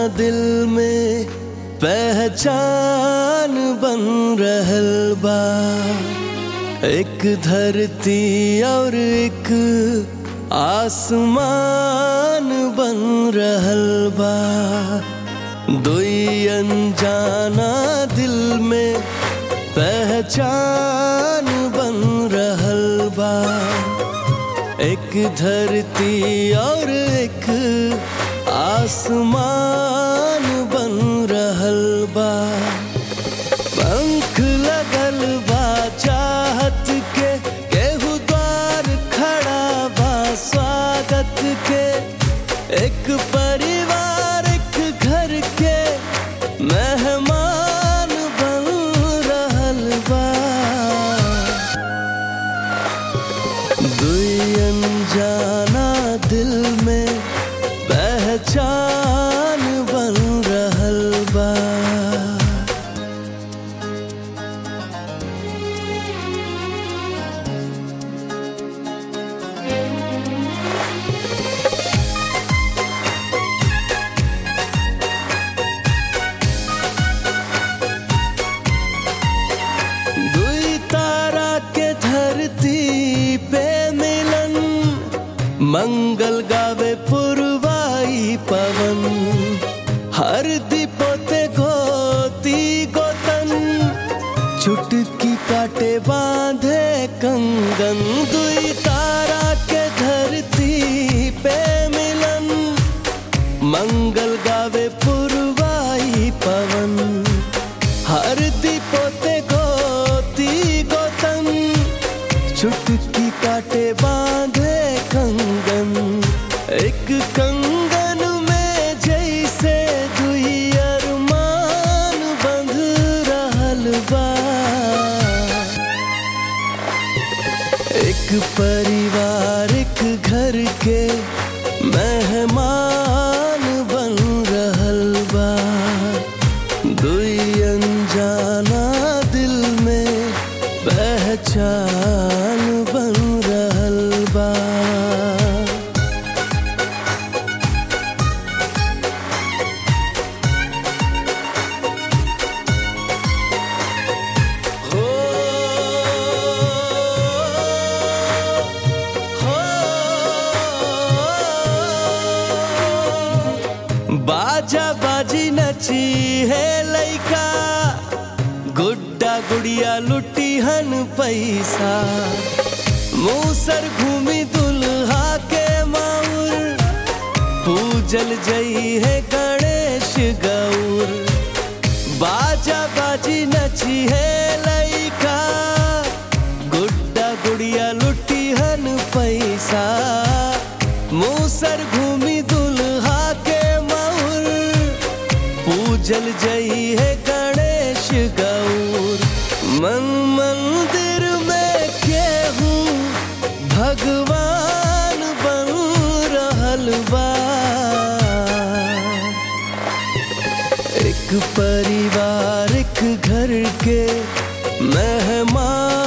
दिल में पहचान बन रहल बा। एक धरती और एक आसमान बन रहल बा। दुई अनजाना दिल में पहचान बन रहल बा। एक धरती और एक आसमान बन रहल बा। पंख लगल बा चाहत के, केहू द्वार खड़ा बा स्वागत के। एक परिवार एक घर के मेहमान बन रहल बा। दुई अनजाना दिल में पहचान बन रहल बा। दुई तारा के धरती पे मिलन, मंगल गावे पुरवाई पवन। हर दीपोते गोती गोतन, चुटकी काटे बांधे कंगन। दुई तारा के धरती पे मिलन, मंगल गावे पुरवाई पवन। हर दीपोते गोती गोतन, चुटकी काटे बांधे कंगन। एक कंगन में जैसे दुई अरमान बंध रहल बा। एक परिवार एक घर के मेहमान बन रहल बा। दुई अनजाना दिल में पहचान बन रहल बा। बाजा बाजी नची है लइका, गुड्डा गुड़िया लुटी हन पैसा। मूसर घूमी दुल्हा के माउर, पूजल जई है गणेश गौर। बाजा बाजी नची है लइका, गुड्डा गुड़िया लुटी हन पैसा। मूसर घूमी दुल्हा के पूजल जई है गणेश गौर। मन मंदिर में केहू भगवान बन रहल बा। एक परिवार एक घर के मेहमान